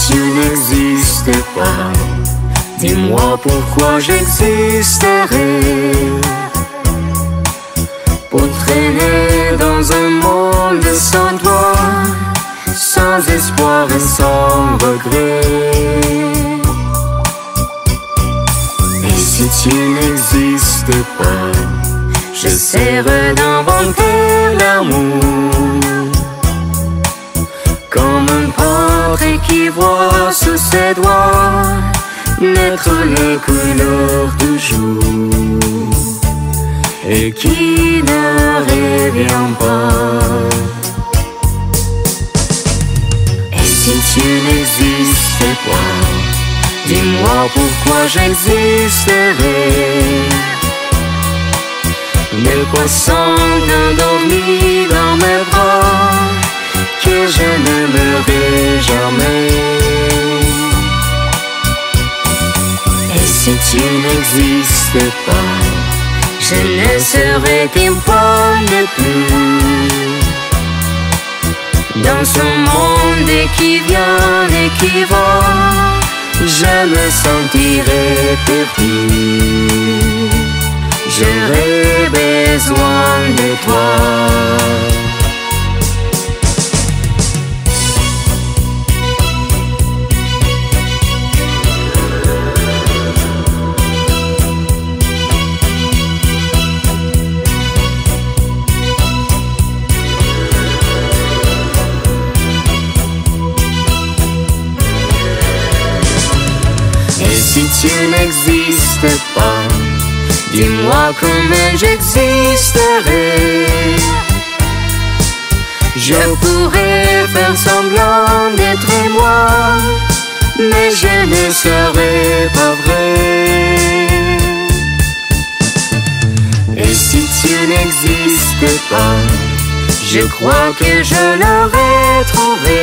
tu n'existais pas, dis-moi pourquoi j'existerais. Pour traîner dans un monde sans toi, sans espoir et sans regret. Et si tu n'existais pas, j'essaierai d'inventer l'amour, comme un portrait qui voit sous ses doigts naître les couleurs du jour, et qui ne revient pas. Et si tu n'existais pas, dis-moi pourquoi j'existerais. Des poissons endormis dans mes bras que je n'aimerai jamais. Et si tu n'existais pas, je ne serais qu'une pomme plus dans ce monde qui vient et qui va. Je me sentirais perdu. J'aurais besoin de toi. Et si tu n'existais pas, dis-moi comment j'existerais. Je pourrais faire semblant d'être moi, mais je ne serais pas vrai. Et si tu n'existais pas, je crois que je l'aurais trouvé.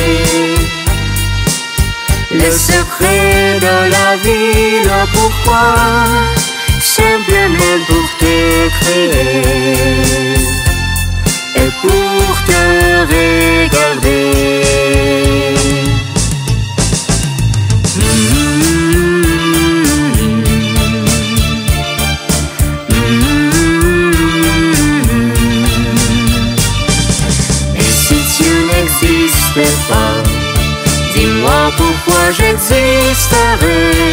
Le secret de la vie, le pourquoi, simplement pour te créer et pour te regarder. Et si tu n'existais pas, dis-moi pourquoi j'existerais.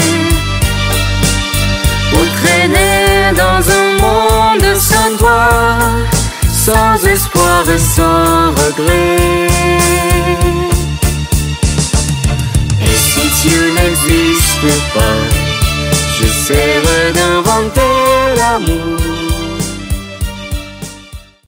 Pour traîner dans un monde sans toi, sans espoir et sans regret. Et si tu n'existais pas, j'essaierai d'inventer l'amour,